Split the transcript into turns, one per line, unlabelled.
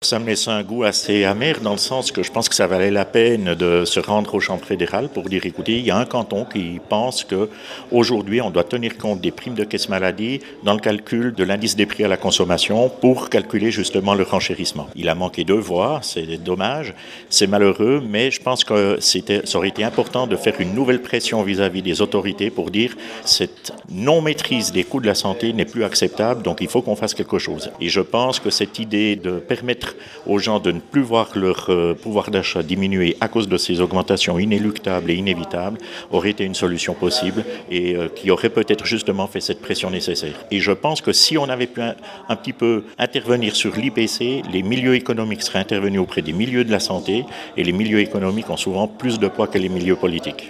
ça me laisse un goût assez amer dans le sens que je pense que ça valait la peine de se rendre au Chambre fédérale pour dire écoutez, il y a un canton qui pense qu'aujourd'hui on doit tenir compte des primes de caisse maladie dans le calcul de l'indice des prix à la consommation pour calculer justement le renchérissement. Il a manqué 2 voix, c'est dommage, c'est malheureux, mais je pense que ça aurait été important de faire une nouvelle pression vis-à-vis des autorités pour dire cette non-maîtrise des coûts de la santé n'est plus acceptable, donc il faut qu'on fasse quelque chose. Et je pense que cette idée de permettre aux gens de ne plus voir leur pouvoir d'achat diminuer à cause de ces augmentations inéluctables et inévitables aurait été une solution possible et qui aurait peut-être justement fait cette pression nécessaire. Et je pense que si on avait pu un petit peu intervenir sur l'IPC, les milieux économiques seraient intervenus auprès des milieux de la santé et les milieux économiques ont souvent plus de poids que les milieux politiques.